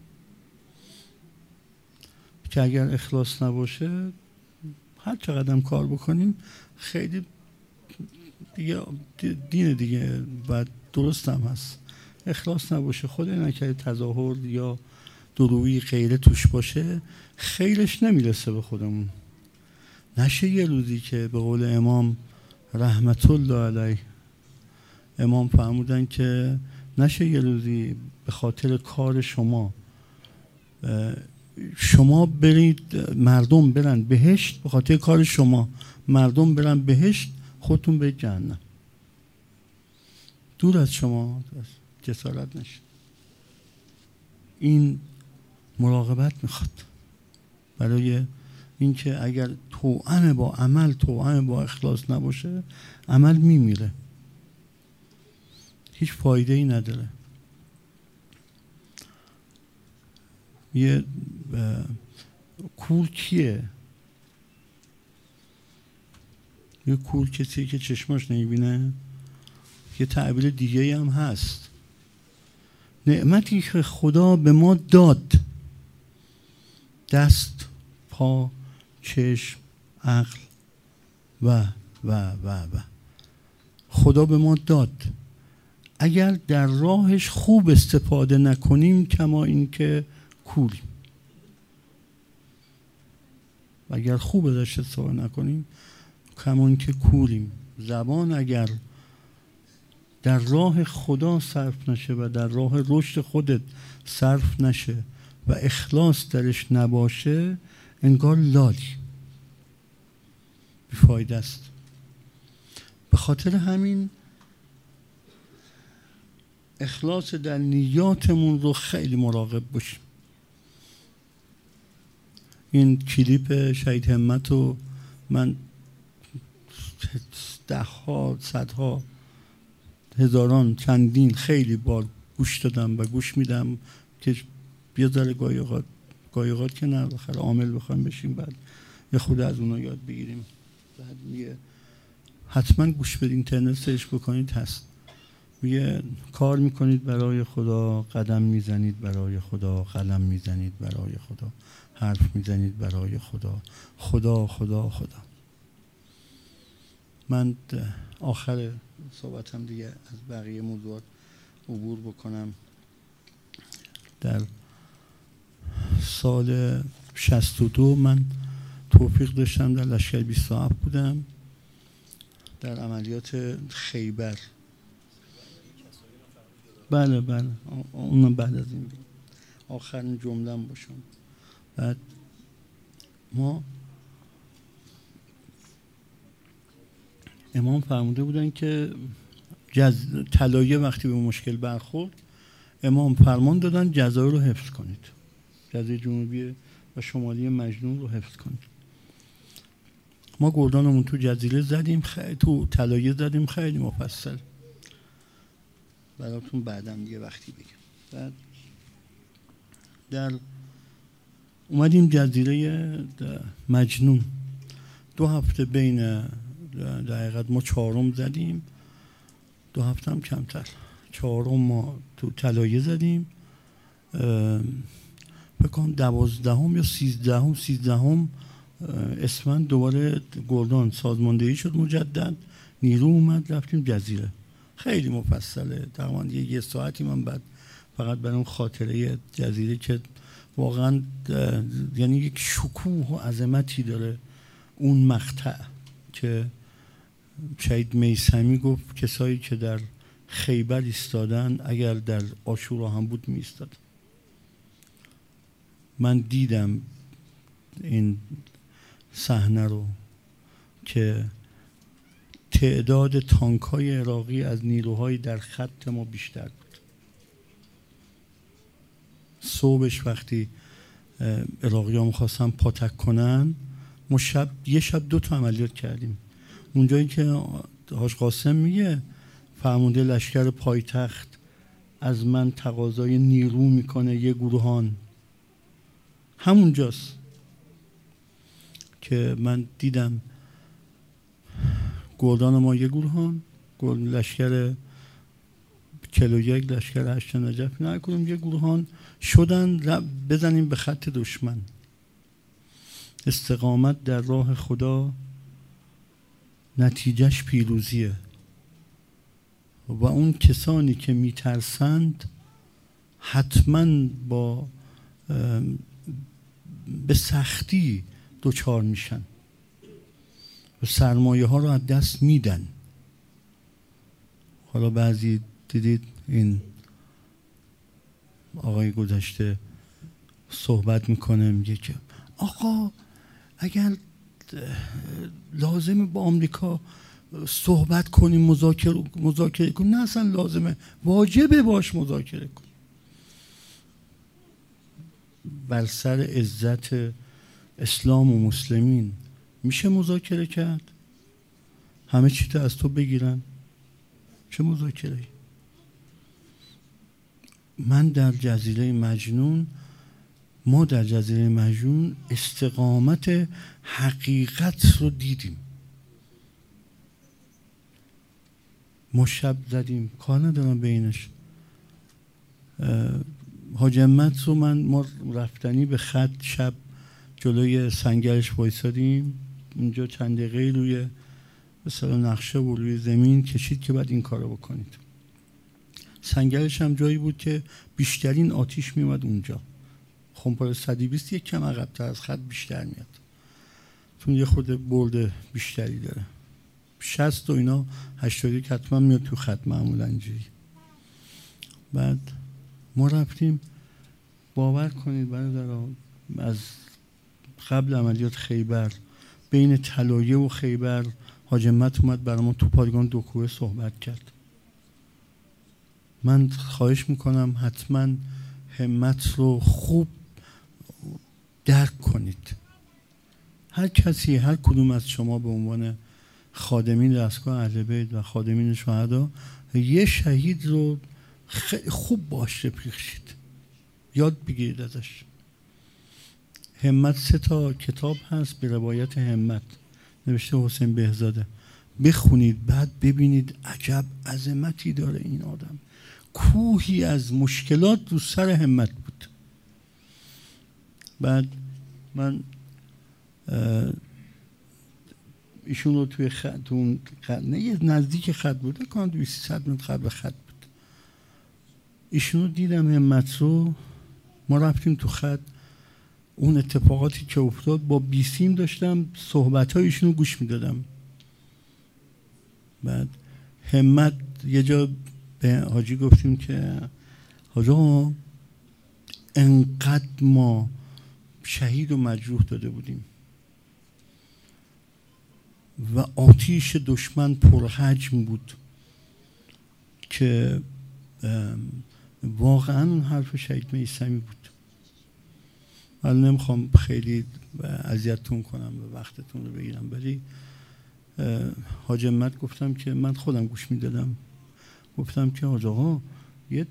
که اگر اخلاص نباشه هر چقدر کار بکنیم خیلی دیگه دین دیگه و درست هم هست. اخلاص نباشه، خدای نکرده تظاهر یا درویی غیره توش باشه، خیرش نمیرسه به خودمون. نشه یه روزی که به قول امام رحمت الله علیه، امام فرمودن که نشه یه روزی به خاطر کار شما برید مردم برن بهشت، به خاطر کار شما مردم برن بهشت، خودتون به جهنم. دور از شما جسارت نشه. این مراقبت میخواد برای اینکه اگر توأم با عمل، توأم با اخلاص نباشه، عمل میمیره، هیچ فایده ای نداره. یه کور کیه؟ یه کور کسیه که چشماش نمیبینه. یه تعبیر دیگه هم هست، نعمتی که خدا به ما داد، دست، پا، چشم، عقل و خدا به ما داد، اگر در راهش خوب استفاده نکنیم کما این که کوریم. و اگر خوب ازش استفاده نکنیم کما این که کوریم. زبان اگر در راه خدا صرف نشه و در راه رشد خودت صرف نشه و اخلاص درش نباشه، انگار لالی، بیفایده است. به خاطر همین اخلاص در نیاتمون رو خیلی مراقب باشیم. این کلیپ شهید همت رو من 10ها، 100ها، هزاران، چندین خیلی بار گوش دادم و گوش میدم که یه ذره گاهی اوقات که نه بخیر عامل بخوایم بشیم، بعد یه خود از اونا یاد بگیریم. بعد میگه حتما گوش بدین، اینترنت سرچ بکنید هست، میگه کار میکنید برای خدا، قدم میزنید برای خدا، قلم میزنید برای خدا، حرف میزنید برای خدا، خدا خدا خدا. من آخر صحبتم دیگه از بقیه موضوعات عبور بکنم. در سال 62 من توفیق داشتم در لشکر 27 بودم در عملیات خیبر. بله اونم بعد از این آخرین جمله‌ام باشم. بعد ما امام فرموده بودن که طلایه وقتی به مشکل برخورد، امام فرمان دادن جزایر رو حفظ کنید، جزایر جنوبی و شمالی مجنون رو حفظ کنید. ما گردانمون تو جزیره زدیم، تو طلایه زدیم، خیلی مفصل. براتون بعداً یه وقتی بگم. بعد اومدیم جزیره مجنون. 2 هفته بین در حقیقت ما 4 زدیم، 2 هفته هم کمتر. 4 ما تو طلایه زدیم، بکنم 12 یا 13 اسفند دوباره گردان سازماندهی شد مجدد، نیرو اومد، رفتیم جزیره. خیلی مفصله، تقریبا یه ساعتی من بعد فقط برای اون خاطره جزیره که واقعا یعنی یک شکوه و عظمتی داره اون مقطع که شهید میثمی گفت کسایی که در خیبر ایستادن اگر در عاشورا هم بود می ایستاد. من دیدم این صحنه رو که تعداد تانک‌های عراقی از نیروهای در خط ما بیشتر بود. صبحش وقتی عراقی‌ها می‌خواستن پاتک کنن، ما یه شب 2 تا عملیات کردیم. اونجایی که حاج قاسم میگه فرمانده لشکر پایتخت از من تقاضای نیرو میکنه، یه گروهان، همونجاست که من دیدم گردان ما یه گروهان، لشکر 41 لشکر 8 نجف نه کنیم یه گروهان شدن بزنیم به خط دشمن. استقامت در راه خدا نتیجهش پیروزیه و اون کسانی که میترسند حتما به سختی دچار میشن و سرمایه ها رو از دست میدن. حالا بعضی دیدید این آقای گذشته صحبت میکنه، میگه که آقا اگر لازمه با آمریکا صحبت کنیم مذاکره کنیم، نه اصلا لازمه، واجبه باش مذاکره کنیم. بر سر عزت اسلام و مسلمین میشه مذاکره کرد؟ همه چی تو از تو بگیرن؟ چه مذاکره؟ ما در جزیره مجنون استقامت حقیقت رو دیدیم. ما شب زدیم، کار ندارم بینش. حاج همت رو ما رفتنی به خط شب جلوی سنگرش وایسادیم، اونجا چند دقیقه روی مثلا نقشه و روی زمین کشید که بعد این کارو بکنید. سنگرش هم جایی بود که بیشترین آتیش میومد اونجا. خمپاره 120 یک کم عقب‌تر از خط بیشتر میاد، چون یه خود برد بیشتری داره. 60 و اینا 81 حتما میاد تو خط معمولا اینجوری. بعد ما رفتیم، باور کنید برادران، از قبل عملیات خیبر بین طلایه و خیبر حاج همت اومد برای ما تو پادگان دوکوه صحبت کرد. من خواهش میکنم حتما همت رو خوب درک کنید. هر کسی، هر کدوم از شما به عنوان خادمین دستگاه اهل بیت و خادمین شهدا یه شهید رو خیلی خوب باش رفیق شید، یاد بگیرید ازش. همت 3 تا کتاب هست به روایت همت، نوشته حسین بهزاده، بخونید بعد ببینید عجب عظمتی داره این آدم. کوهی از مشکلات رو سر همت بود. بعد من ایشون رو توی خط نه نزدیک خط بود، نکنم 200 متر قبل خط بود، ایشون رو دیدم همت رو. ما رفتیم تو خط، اون اتفاقاتی که افتاد با بیسیم داشتم صحبت های ایشون رو گوش میدادم. بعد همت یه جا به حاجی گفتیم که حاجا انقدر ما شهید و مجروح داده بودیم و آتیش دشمن پرحجم بود که واقعا اون حرف شهید میثمی بود. من نمیخوام خیلی اذیتتون کنم و وقتتون رو بگیرم، ولی حاج همت گفتم که من خودم گوش میدادم، گفتم که آقا یه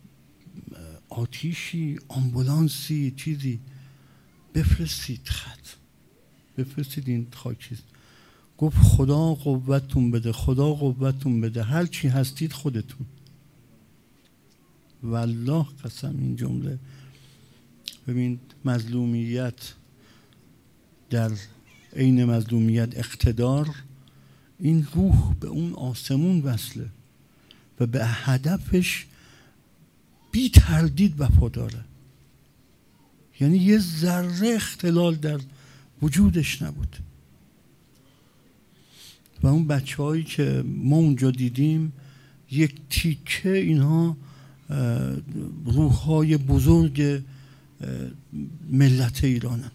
آتیشی، آمبولانسی، چیزی بفرستید، بفرستید این خاکی. گفت خدا قوتتون بده، خدا قوتتون بده، هر چی هستید خودتون. والله قسم این جمله، ببین مظلومیت در عین مظلومیت اقتدار، این روح به اون آسمون وصله و به هدفش بی تردید وفاداره. یعنی یه ذره اختلال در وجودش نبود. و اون بچه‌هایی که ما اونجا دیدیم یک تیکه اینها روح‌های بزرگ ملت ایرانن.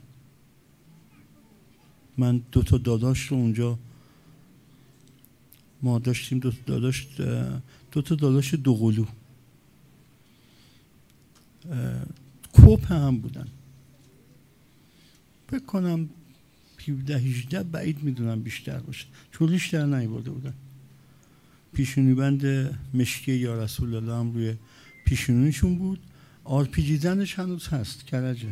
من 2 تا داداش رو اونجا ما داشتیم، 2 تا داداش دوقلو کوپ هم بودن، فکر کنم 17-18 بعید میدونم بیشتر باشه، چون بیشتر نیورده بودن. پیشونی بند مشکی یا رسول الله هم روی پیشونیشون بود. آرپیجی زنش هنوز هست، کرجه.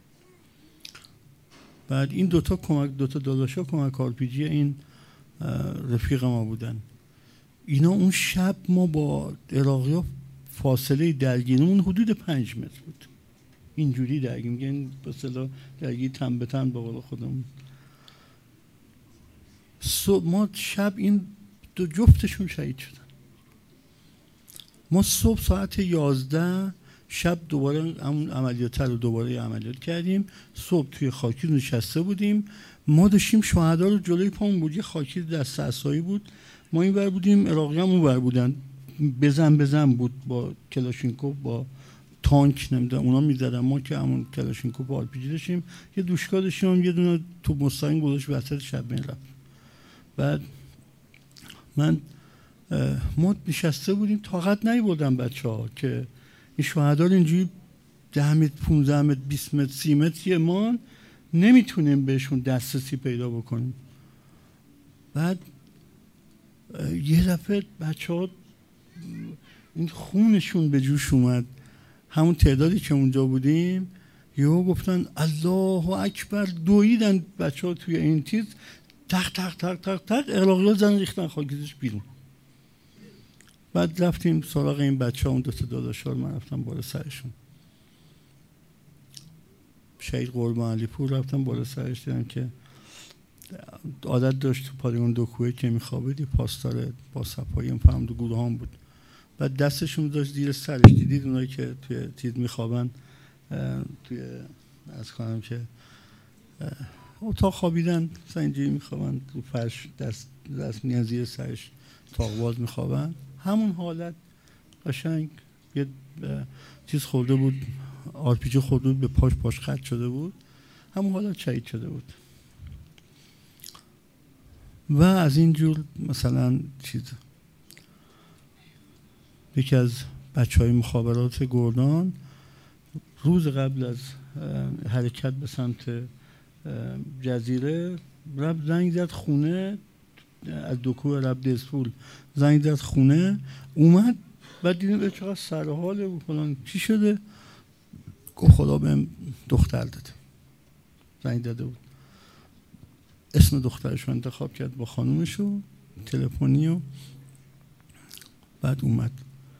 بعد این 2 تا داداشا کمک آرپیجی این رفیق ما بودن. اینا اون شب ما با عراقی‌ها فاصله درگیریمون حدود 5 متر بود. اینجوری درگیر میگن به اصطلاح درگیر تن به تن به قول خودمون. ما شب این 2 جفتشون شهید شدن. ما صبح ساعت 11 شب دوباره اون عملیات رو دوباره عملیات کردیم. صبح توی خاکی نشسته بودیم، ما داشتیم شهدا رو جلوی پامون بود، یه خاکی دست عصایی بود، ما این ور بودیم، عراقی هم اون ور بودن، بزن بود با کلاشینکوف با تانک نمیدونم اونا میزدن، ما که همون کلاشینکوف آرپیجی داشتیم، یه دوشکا داشتیم، یه دونه تو مستقیم گذاشت وسط شب بین رفت. بعد ما نشسته بودیم، طاقت نیاوردن بچه‌ها که این شهدا رو اینجوری 10 متر 15 متر 20 متر 30 متر ما نمیتونیم بهشون دسترسی پیدا بکنیم. بعد یه دفعه بچه‌ها این خونشون به جوش اومد، همون تعدادی که اونجا بودیم یهو گفتن الله اکبر، دویدن بچه‌ها توی این تیز، تق تق تق تق تق عراقی‌ها زن ریختن خاکیزش بیرون. بعد رفتیم سراغ این بچه‌ها، اون 2 تا داداش‌ها رو من رفتم بالا سرشون، شهید قربان علی پور رفتم بالا سرش، دیدم که عادت داشت تو پادگان دوکوه که میخوابید، پاسدار با صفایی فهم دو گروه هم بود. بعد دستشون داشت زیر سرش، دیدید اونایی که توی تید میخوابن توی از خانم که اتاق خوابیدن مثلا اینجوری میخوابن رو فرش، دست میان زیر سرش تاقواز میخوابن، همون حالت قشنگ یه چیز خورده بود، آرپیجی خورده بود به پاش خط شده بود، همون حالت شهید شده بود. و از اینجور مثلا چیز یکی از بچهای مخابرات گردان روز قبل از حرکت به سمت جزیره رفت زنگ زد خونه، از دوکوه رفت دسپول زنگ زد خونه، اومد بعد دیدیم به چقدر سرحاله و فلان چی شده، گفت خدا بهم دختر داده، زنگ داده بود، اسم دخترش رو انتخاب کرد با خانومش و تلفنی و بعد اومد.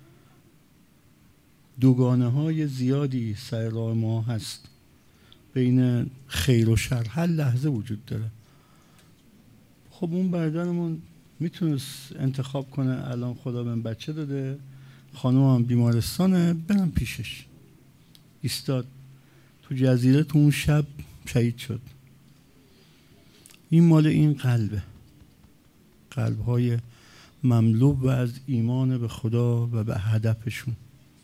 دوگانه های زیادی سر راه ما هست، بین خیر و شر هر لحظه وجود داره. خب اون برادرمون میتونست انتخاب کنه الان خدا بهم بچه داده، خانومم بیمارستانه، برم پیشش. ایستاد تو جزیره، تو اون شب شهید شد. این مال این قلبه، قلب‌های مملو از ایمان به خدا و به هدفشون.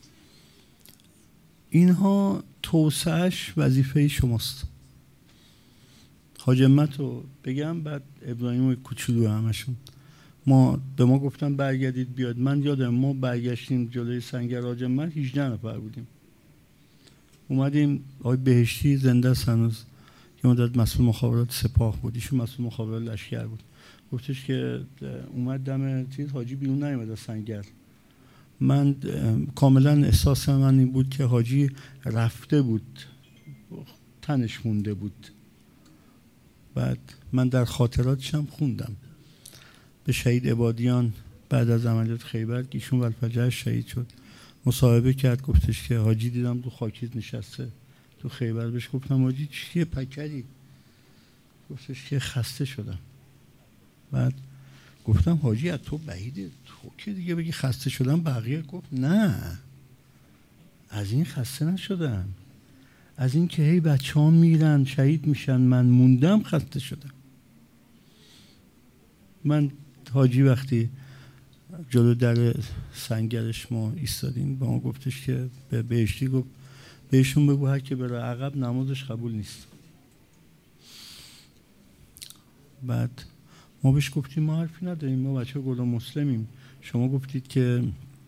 اینها توسعهش وظیفه شماست. حاج همت رو بگم، بعد ابراهیم و کوچولو همشون. به ما گفتن برگردید بیاد. من یادم ما برگشتیم جلوی سنگر حاج همت 18 نفر بودیم. اومدیم، آقای بهشتی زنده است هنوز، یه مدت مسئول مخابرات سپاه بود، ایشون مسئول مخابرات لشکر بود. گفتش که اومد دم چیز، حاجی بیرون نیومد از سنگر، من کاملا احساس من این بود که حاجی رفته بود، تنش مونده بود. بعد من در خاطراتشم خوندم به شهید عبادیان بعد از عملیات خیبر که ایشون ولفجر شهید شد، مصاحبه کرد، گفتش که حاجی دیدم تو خاکیز نشسته تو خیبر. بهش گفتم حاجی چیه پکری؟ گفتش که خسته شدم. بعد گفتم حاجی از تو بعیده، تو که دیگه بگی خسته شدم. بقیه گفت نه، از این خسته نشدم، از این که هی بچه ها میرن شهید میشن من موندم خسته شدم. من حاجی وقتی جلو در سنگرش ما ایستادیم با ما گفتش که به بهشتی گفت بهشون بگو هر که بره عقب نمازش قبول نیست. بعد ما بهش گفتیم ما حرفی نداریم، ما بچه گلم مسلمیم، شما گفتید که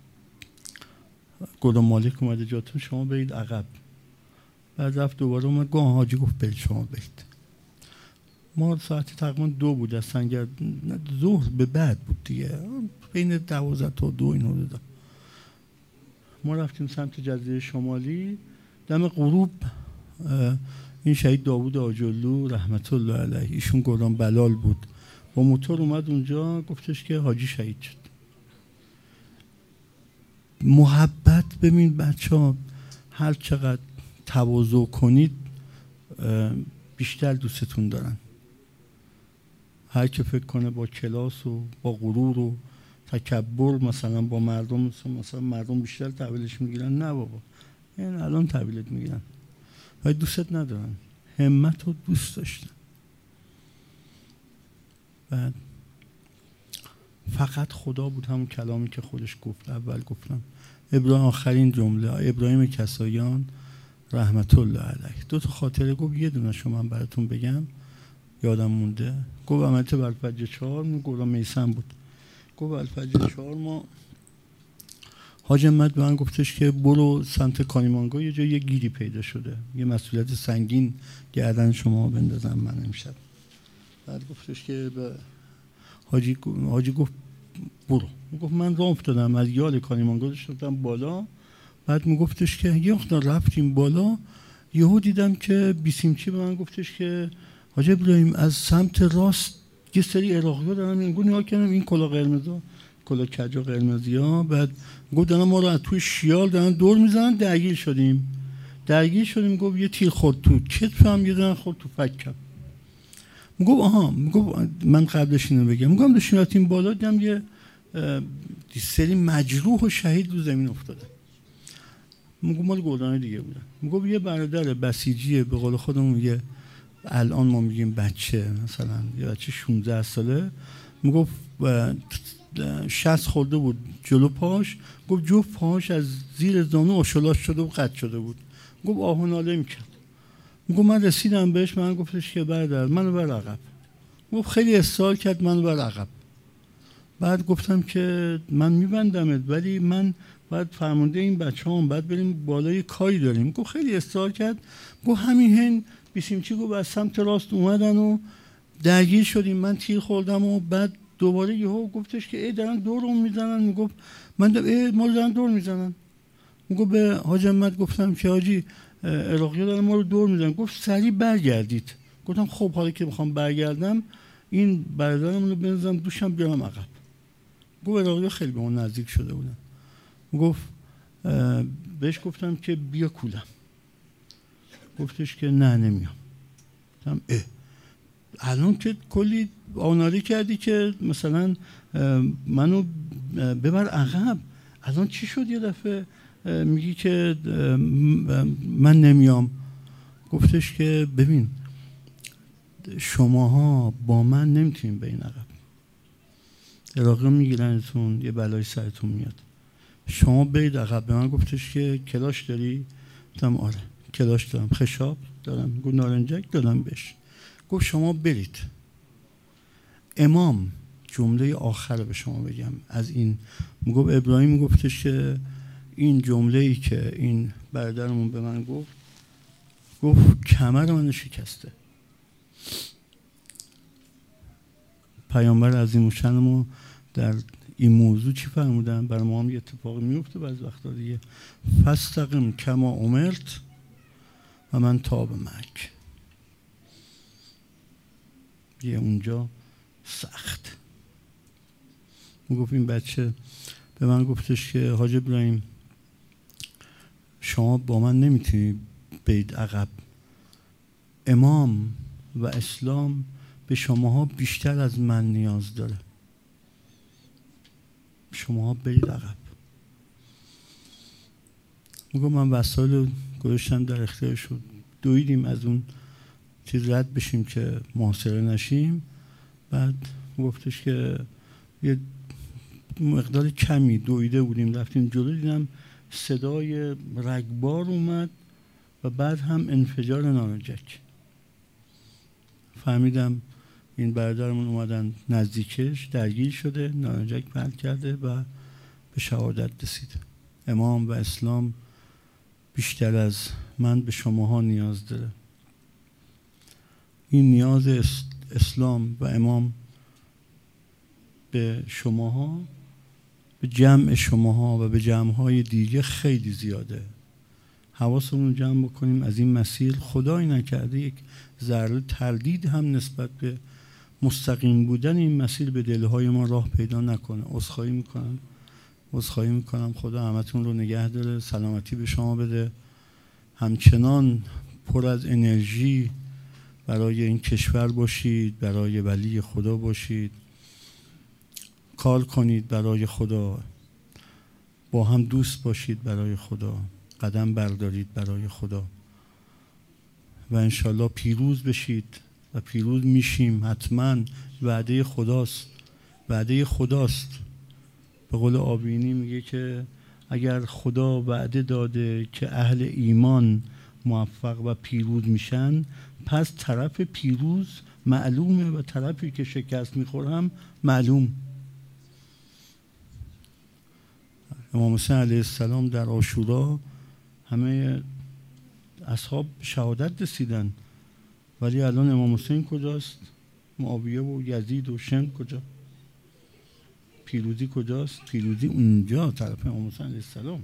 گلم مالک اومده جاتون، شما برید عقب. بعد رفت دوباره اومد گفت حاجی گفت برید شما برید. ما ساعت تقریبا 2 بود از سنگر، ظهر به بعد بود دیگه، بین 12 تا 2 این حدودا. ما رفتیم سمت جزیره شمالی. دم غروب این شهید داوود آجرلو رحمت الله علیه، ایشون گلم بلال بود، با موتور اومد اونجا، گفتش که حاجی شهید شد. محبت، ببین بچه‌ها هر چقدر تواضع کنید بیشتر دوستتون دارن. هر که فکر کنه با کلاس و با غرور و تکبر مثلا با مردم، مثلا مردم بیشتر تحویلش میگیرن، نه بابا این الان تحویلت میگیرن ولی دوستت ندارن. همت رو دوست داشتن. بعد فقط خدا بود، همون کلامی که خودش گفت اول گفتم، ابراهیم آخرین جمله، ابراهیم کساییان رحمت الله علیه. 2 تا خاطره گفت، یه دونه شما من براتون بگم یادم مونده. گفت عملیات ولفجر 4 گلم میسم بود. گفت ولفجر 4 ما حاج احمد به من گفتش که برو سمت کانیمانگا، یه جای یه گیری پیدا شده، یه مسئولیت سنگین گردن شما بندازم من امشب. بعد گفتش که به حاجی گفت برو. گفت من راه افتادم از یال کانیمانگا شدم بالا. بعد میگفتش که یه وقت رفتیم بالا یهو دیدم که بیسیمچی به من گفتش که حاج ابراهیم از سمت راست یه سری عراقی‌ها دارن میگن، نگاه کردم این کلا قرمزا، کلا کجا قرمزی‌ها. بعد گفت دارن ما رو از توی شیال دارن دور میزنن، درگیر شدیم. گفت یه تیر خورد تو کتفم، یه دونه خورد تو فکم. میگفت آها، میگفت من قبلش اینو بگم، میگم داشتیم رفتیم بالا دیدم یه سری مجروح و شهید رو زمین افتاده. میگم مال گلدان دیگه بودن. میگم یه برادر بسیجی به قول خودمون، یه الان ما میگیم بچه، مثلا یه بچه 16 ساله، میگفت 60 خورده بود جلو پاش، گفت جفت پاش از زیر زانو آشولاش شده و قطع شده بود. گفت آه و ناله میکرد. میگم من رسیدم بهش، من گفتش که برادر منو بر عقب. گفت خیلی اصرار کرد منو بر عقب. بعد گفتم که من میبندمت ولی من بعد فرمانده این بچه‌ام بعد بریم بالای کاری داریم. گفت خیلی اصرار کرد. گفت همین هن بیسیمچی گفت از سمت راست اومدن و درگیر شدیم، من تیر خوردم و بعد دوباره یهو گفتش که ای دارن دورم میزنن. میگفت من ما رو دارن دور میزنن. میگفت به حاج احمد گفتم که حاجی عراقی‌ها دارن ما رو دور میزنن. گفت سریع برگردید. گفتم خب حالا که میخوام برگردم این برادرمون رو بنزم دوشم بیارم عقب. گفت عراقی‌ها خیلی به اون نزدیک شده بودن. گفت بهش گفتم که بیا کولم. گفتش که نه نمیام. گفتم الان که کلی آناری کردی که مثلا منو ببر عقب، الان چی شد یه دفعه میگی که من نمیام؟ گفتش که ببین شماها با من نمیتونین برین عقب، عراقی میگیرنتون یه بلای سرتون میاد، شما برید عقب. به من گفتش که کلاش داری؟ گفتم آره کلاش دارم. خشاب دارم؟ گفت نارنجک دارم بهش. گفت شما برید. امام جمله آخر به شما بگم از این، میگفت ابراهیم گفتش که این جمله ای که این برادرمون به من گفت کمر من شکسته. پیامبر عظیم الشأنمون در این موضوع چی فرمودن؟ برای ما هم یه اتفاقی میفته بعض وقتا دیگه. فاستقم کما امرت و من تاب معک. یه اونجا سخت. میگفت این بچه به من گفتش که حاج ابراهیم شما با من نمیتونی برید عقب، امام و اسلام به شماها بیشتر از من نیاز داره، شماها برید عقب. میگم من وسایل گذاشتم در اختیار شد، دویدیم از اون چیز رد بشیم که محاصره نشیم. بعد گفتش که یه مقدار کمی دویده بودیم رفتیم جلو، دیدم صدای رگبار اومد و بعد هم انفجار نارنجک. فهمیدم این برادرمون اومدن نزدیکش، درگیر شده، نارنجک پرت کرده و به شهادت رسید. امام و اسلام بیشتر از من به شماها نیاز داره. این نیاز اسلام و امام به شماها، به جمع شماها و به جمعهای دیگه خیلی زیاده. حواسمون جمع بکنیم از این مسیر. خدایی نکرده یک ذره تردید هم نسبت به مستقیم بودن این مسیر به دلهای ما راه پیدا نکنه. عذرخواهی میکنم. خدا همتون رو نگه داره، سلامتی به شما بده، همچنان پر از انرژی برای این کشور باشید، برای ولی خدا باشید، کار کنید برای خدا، با هم دوست باشید برای خدا، قدم بردارید برای خدا و انشالله پیروز بشید و پیروز میشیم حتما. وعده خداست. به قول آبینی میگه که اگر خدا وعده داده که اهل ایمان موفق و پیروز میشن، پس طرف پیروز معلومه و طرفی که شکست میخوره هم معلوم. امام حسین علیه السلام در عاشورا همه اصحاب شهادت رسیدن، ولی الان امام حسین کجاست؟ معاویه و یزید و شم کجا؟ پیروزی کجاست؟ پیروزی اونجا طرف امام حسین علیه السلام.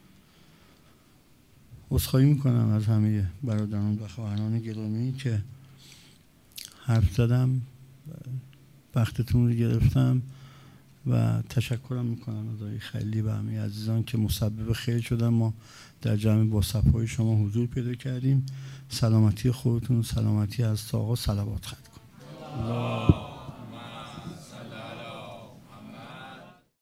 عذرخواهی میکنم از همه برادران و خواهران گرامی که حرف زدم، وقتتون رو گرفتم و تشکرم میکنم از آقای خلیلی و همه عزیزان که مسبب خیر شدن ما در جمع با صفای شما حضور پیدا کردیم. سلامتی خودتون، سلامتی از آقا، صلوات خط کن.